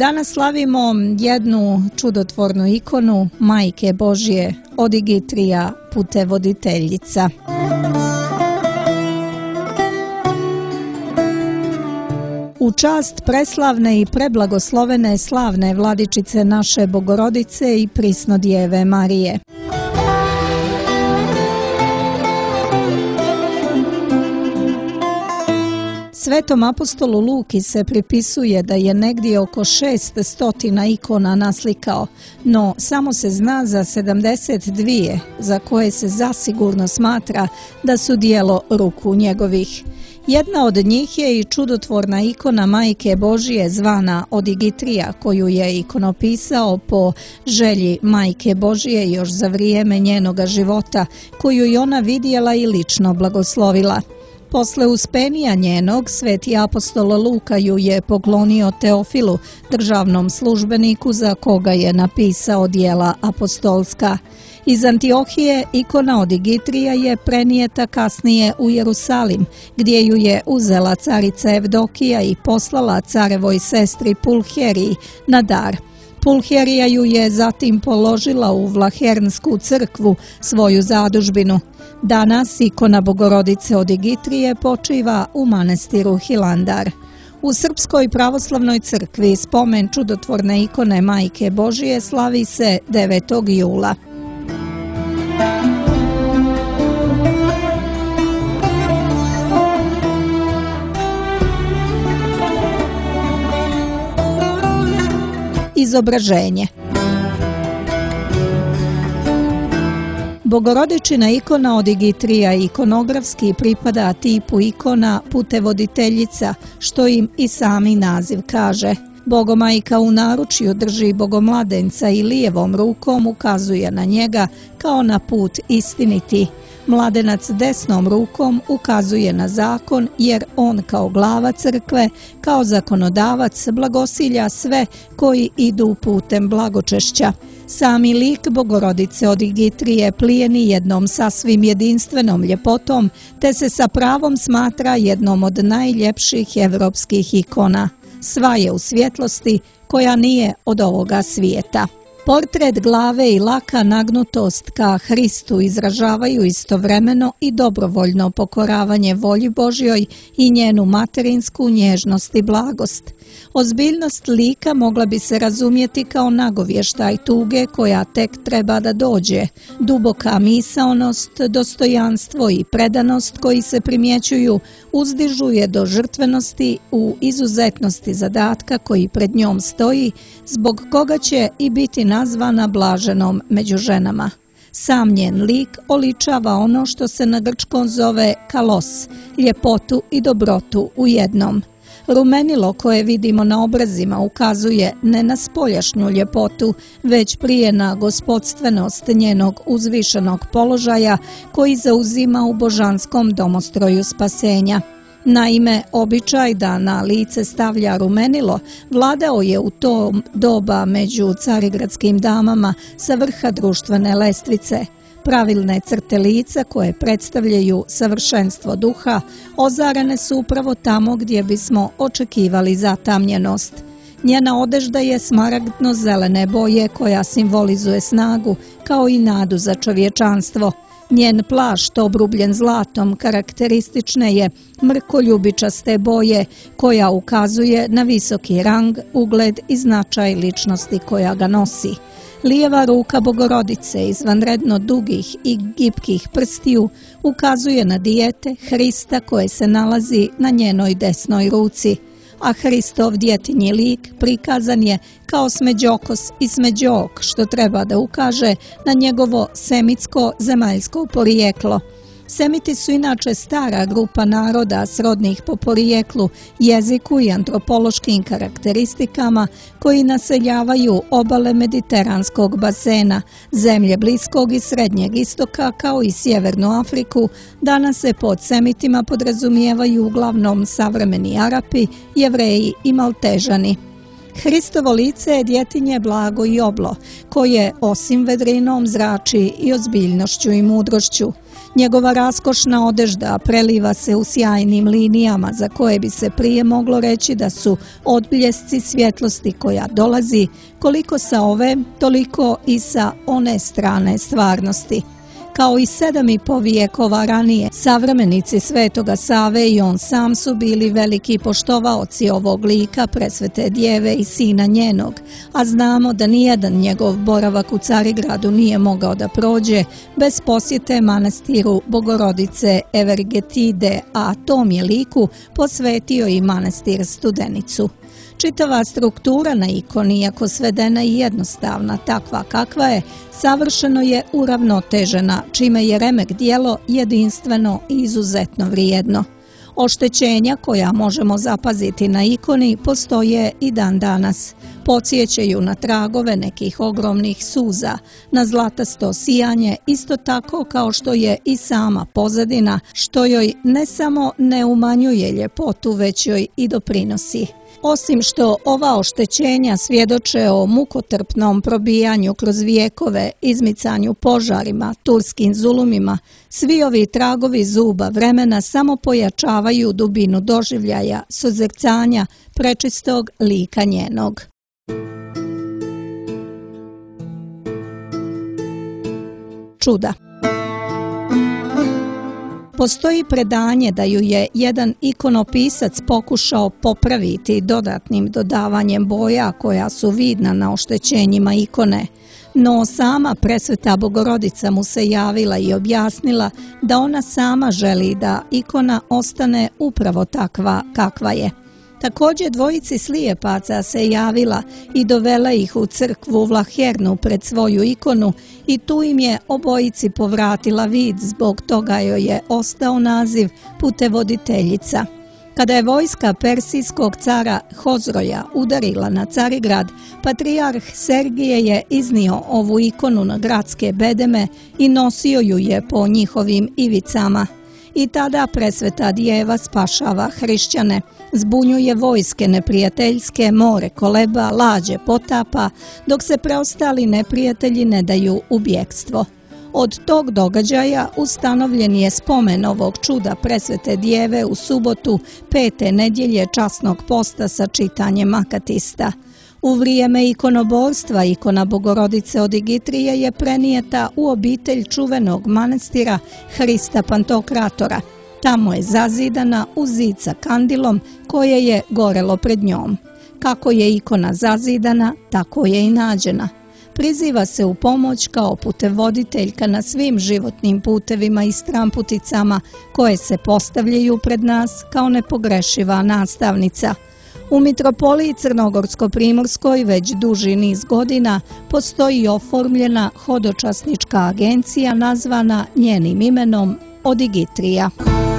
Danas slavimo jednu čudotvornu ikonu Majke Božje, Odigitrija, putevoditeljica. U čast preslavne i preblagoslovene slavne vladičice naše Bogorodice i Prisnodjeve Marije. Svetom apostolu Luki se pripisuje da je negdje oko 600 ikona naslikao, no samo se zna za 72 za koje se zasigurno smatra da su djelo ruku njegovih. Jedna od njih je i čudotvorna ikona Majke Božje zvana Odigitrija, koju je ikonopisao po želji Majke Božje još za vrijeme njenoga života, koju je ona vidjela i lično blagoslovila. Posle uspenija njenog, sveti apostol Luka ju je poklonio Teofilu, državnom službeniku za koga je napisao djela apostolska. Iz Antiohije ikona Odigitrija je prenijeta kasnije u Jerusalim, gdje ju je uzela carica Evdokija i poslala carevoj sestri Pulcheriji na dar. Pulcherija ju je zatim položila u Vlahernsku crkvu, svoju zadužbinu. Danas ikona Bogorodice Odigitrije počiva u manastiru Hilandar. U Srpskoj pravoslavnoj crkvi spomen čudotvorne ikone Majke Božje slavi se 9. jula. Izobraženje. Bogorodičina ikona Odigitrija ikonografski pripada tipu ikona putevoditeljica, što im i sami naziv kaže. Bogomajka u naručju drži bogomladenca i lijevom rukom ukazuje na njega kao na put istiniti. Mladenac desnom rukom ukazuje na zakon, jer on kao glava crkve, kao zakonodavac blagosilja sve koji idu putem blagočešća. Sami lik Bogorodice Odigitrije plijeni jednom sasvim jedinstvenom ljepotom, te se sa pravom smatra jednom od najljepših evropskih ikona. Sva je u svjetlosti koja nije od ovoga svijeta. Portret glave i laka nagnutost ka Hristu izražavaju istovremeno i dobrovoljno pokoravanje volji Božjoj i njenu materinsku nježnost i blagost. Ozbiljnost lika mogla bi se razumjeti kao nagovještaj tuge koja tek treba da dođe. Duboka misaonost, dostojanstvo i predanost koji se primjećuju uzdižu je do žrtvenosti u izuzetnosti zadatka koji pred njom stoji, zbog koga će i biti nazvana blaženom među ženama. Sam njen lik oličava ono što se na grčkom zove kalos, ljepotu i dobrotu u jednom. Rumenilo koje vidimo na obrazima ukazuje ne na spoljašnju ljepotu, već prije na gospodstvenost njenog uzvišenog položaja koji zauzima u božanskom domostroju spasenja. Naime, običaj da na lice stavlja rumenilo vladao je u to doba među carigradskim damama sa vrha društvene lestvice. Pravilne crte lica koje predstavljaju savršenstvo duha ozarene su upravo tamo gdje bismo očekivali zatamnjenost. Njena odežda je smaragdno-zelene boje koja simbolizuje snagu kao i nadu za čovječanstvo. Njen plašt obrubljen zlatom karakteristične je mrkoljubičaste boje koja ukazuje na visoki rang, ugled i značaj ličnosti koja ga nosi. Lijeva ruka Bogorodice izvanredno dugih i gibkih prstiju ukazuje na dijete Hrista koje se nalazi na njenoj desnoj ruci, a Hristov djetinji lik prikazan je kao smeđokos i smeđok, što treba da ukaže na njegovo semitsko zemaljsko porijeklo. Semiti su inače stara grupa naroda srodnih po porijeklu, jeziku i antropološkim karakteristikama koji naseljavaju obale mediteranskog basena, zemlje Bliskog i Srednjeg istoka kao i Sjevernu Afriku. Danas se pod Semitima podrazumijevaju uglavnom savremeni Arapi, Jevreji i Maltežani. Hristovo lice je djetinje blago i oblo, koje osim vedrinom zrači i ozbiljnošću i mudrošću. Njegova raskošna odežda preliva se u sjajnim linijama za koje bi se prije moglo reći da su odbljesci svjetlosti koja dolazi koliko sa ove, toliko i sa one strane stvarnosti. Kao i 7,5 vijekova ranije, savremenici Svetoga Save i on sam su bili veliki poštovaoci ovog lika presvete djeve i sina njenog, a znamo da nijedan njegov boravak u Carigradu nije mogao da prođe bez posjete manastiru Bogorodice Evergetide, a tom je liku posvetio i manastir Studenicu. Čitava struktura na ikoni, iako svedena i jednostavna, takva kakva je, savršeno je uravnotežena, čime je remek djelo jedinstveno i izuzetno vrijedno. Oštećenja koja možemo zapaziti na ikoni postoje i dan danas. Podsjećaju na tragove nekih ogromnih suza, na zlatasto sijanje, isto tako kao što je i sama pozadina, što joj ne samo ne umanjuje ljepotu, već joj i doprinosi. Osim što ova oštećenja svjedoče o mukotrpnom probijanju kroz vijekove, izmicanju požarima, turskim zulumima, svi ovi tragovi zuba vremena samo pojačavaju dubinu doživljaja, suzrcanja prečistog lika njenog. Čuda. Postoji predanje da ju je jedan ikonopisac pokušao popraviti dodatnim dodavanjem boja koja su vidna na oštećenjima ikone, no sama presveta Bogorodica mu se javila i objasnila da ona sama želi da ikona ostane upravo takva kakva je. Također dvojici slijepaca se javila i dovela ih u crkvu Vlahernu pred svoju ikonu i tu im je obojici povratila vid, zbog toga joj je ostao naziv putevoditeljica. Kada je vojska persijskog cara Hozroja udarila na Carigrad, patrijarh Sergije je iznio ovu ikonu na gradske bedeme i nosio ju je po njihovim ivicama. I tada presveta djeva spašava hrišćane, zbunjuje vojske neprijateljske, more koleba, lađe potapa, dok se preostali neprijatelji ne daju u bjekstvo. Od tog događaja ustanovljen je spomen ovog čuda presvete djeve u subotu 5. nedjelje časnog posta sa čitanjem akatista. U vrijeme ikonoborstva ikona Bogorodice od Igitrije je prenijeta u obitelj čuvenog manastira Hrista Pantokratora. Tamo je zazidana u zid sa kandilom koje je gorelo pred njom. Kako je ikona zazidana, tako je i nađena. Priziva se u pomoć kao putevoditeljka na svim životnim putevima i stramputicama koje se postavljaju pred nas kao nepogrešiva nastavnica. U mitropoliji Crnogorsko-primorskoj već duži niz godina postoji oformljena hodočasnička agencija nazvana njenim imenom Odigitrija.